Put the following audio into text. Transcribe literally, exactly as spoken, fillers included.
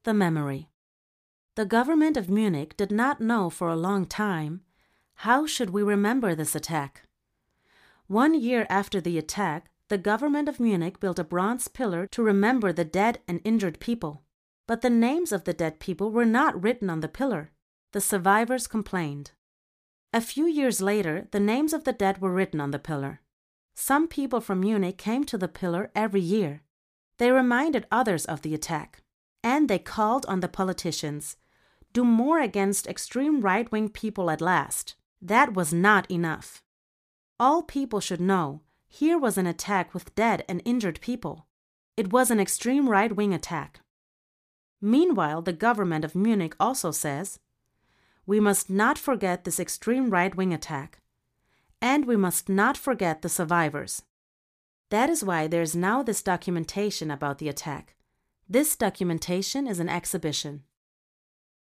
the memory. The government of Munich did not know for a long time how should we remember this attack. One year after the attack, the government of Munich built a bronze pillar to remember the dead and injured people. But the names of the dead people were not written on the pillar. The survivors complained. A few years later, the names of the dead were written on the pillar. Some people from Munich came to the pillar every year. They reminded others of the attack. And they called on the politicians, do more against extreme right-wing people at last. That was not enough. All people should know, here was an attack with dead and injured people. It was an extreme right-wing attack. Meanwhile, the government of Munich also says, we must not forget this extreme right-wing attack, and we must not forget the survivors. That is why there is now this documentation about the attack. This documentation is an exhibition.